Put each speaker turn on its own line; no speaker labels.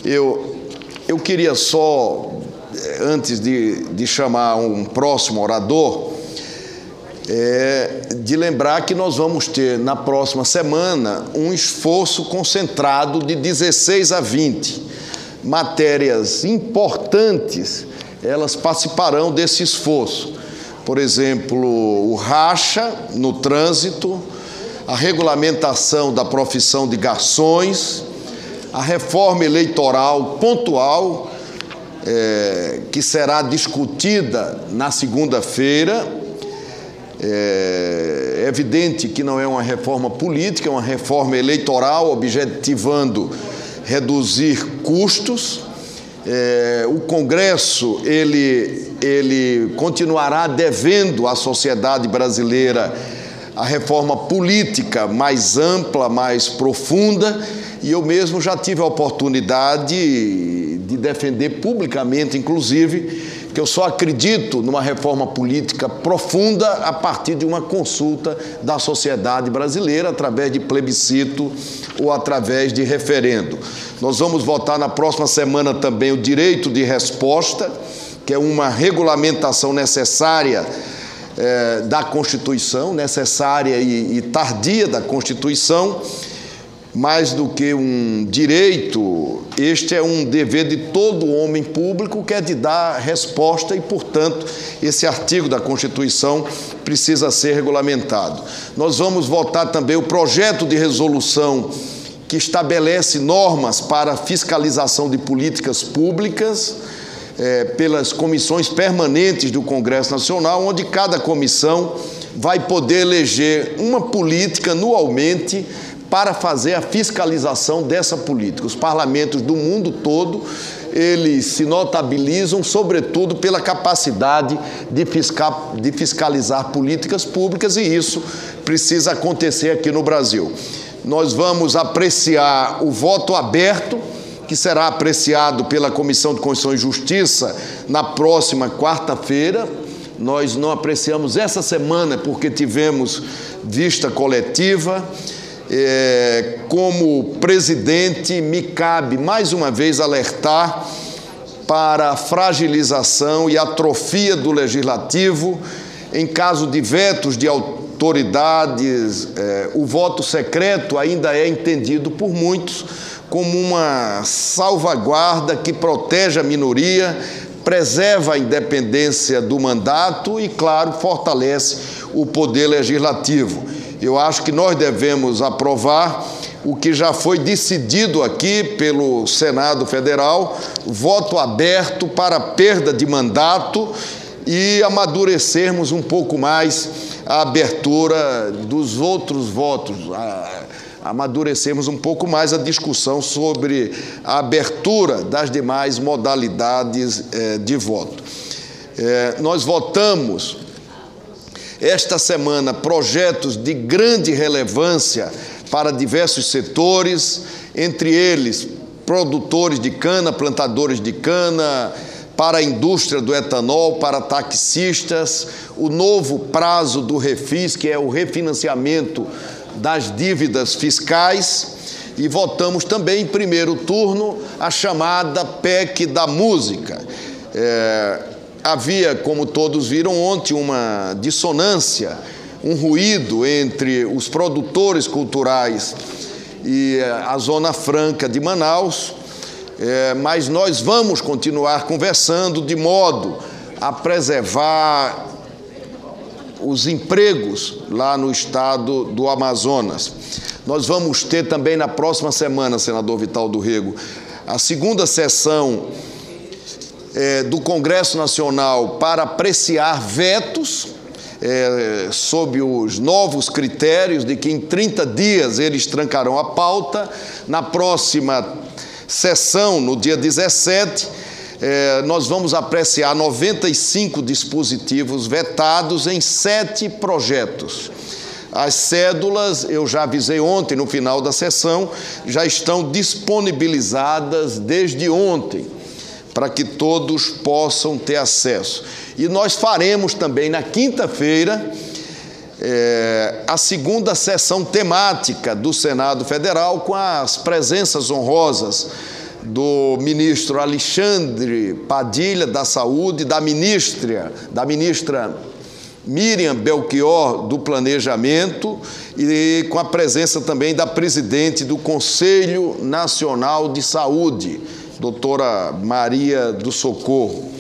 Eu queria só, antes de chamar um próximo orador, de lembrar que nós vamos ter, na próxima semana, um esforço concentrado de 16 a 20. Matérias importantes, elas participarão desse esforço. Por exemplo, o racha no trânsito, a regulamentação da profissão de garçons, a reforma eleitoral pontual, que será discutida na segunda-feira. É evidente que não é uma reforma política, é uma reforma eleitoral, objetivando reduzir custos. O Congresso, ele continuará devendo à sociedade brasileira a reforma política mais ampla, mais profunda, e eu mesmo já tive a oportunidade de defender publicamente, inclusive, que eu só acredito numa reforma política profunda a partir de uma consulta da sociedade brasileira, através de plebiscito ou através de referendo. Nós vamos votar na próxima semana também o direito de resposta, que é uma regulamentação necessária da Constituição, necessária e tardia da Constituição. Mais do que um direito, este é um dever de todo homem público, que é de dar resposta e, portanto, esse artigo da Constituição precisa ser regulamentado. Nós vamos votar também o projeto de resolução que estabelece normas para a fiscalização de políticas públicas pelas comissões permanentes do Congresso Nacional, onde cada comissão vai poder eleger uma política anualmente para fazer a fiscalização dessa política. Os parlamentos do mundo todo, eles se notabilizam, sobretudo, pela capacidade de fiscalizar políticas públicas, e isso precisa acontecer aqui no Brasil. Nós vamos apreciar o voto aberto, que será apreciado pela Comissão de Constituição e Justiça na próxima quarta-feira. Nós não apreciamos essa semana porque tivemos vista coletiva. Como presidente, me cabe mais uma vez alertar para a fragilização e atrofia do legislativo. Em caso de vetos de autoridades, o voto secreto ainda é entendido por muitos como uma salvaguarda que protege a minoria, preserva a independência do mandato e, claro, fortalece o poder legislativo. Eu acho que nós devemos aprovar o que já foi decidido aqui pelo Senado Federal, voto aberto para perda de mandato, e amadurecermos um pouco mais a abertura dos outros votos, amadurecermos um pouco mais a discussão sobre a abertura das demais modalidades de voto. Nós votamos esta semana projetos de grande relevância para diversos setores, entre eles produtores de cana, plantadores de cana, para a indústria do etanol, para taxistas, o novo prazo do refis, que é o refinanciamento das dívidas fiscais, e votamos também em primeiro turno a chamada PEC da música. Havia, como todos viram ontem, uma dissonância, um ruído entre os produtores culturais e a Zona Franca de Manaus, mas nós vamos continuar conversando de modo a preservar os empregos lá no estado do Amazonas. Nós vamos ter também na próxima semana, senador Vital do Rego, a segunda sessão do Congresso Nacional para apreciar vetos sob os novos critérios de que em 30 dias eles trancarão a pauta. Na próxima sessão, no dia 17, nós vamos apreciar 95 dispositivos vetados em 7 projetos. As cédulas, eu já avisei ontem no final da sessão, já estão disponibilizadas desde ontem, para que todos possam ter acesso. E nós faremos também na quinta-feira a segunda sessão temática do Senado Federal, com as presenças honrosas do ministro Alexandre Padilha, da Saúde, da ministra Miriam Belchior, do Planejamento, e com a presença também da presidente do Conselho Nacional de Saúde, doutora Maria do Socorro.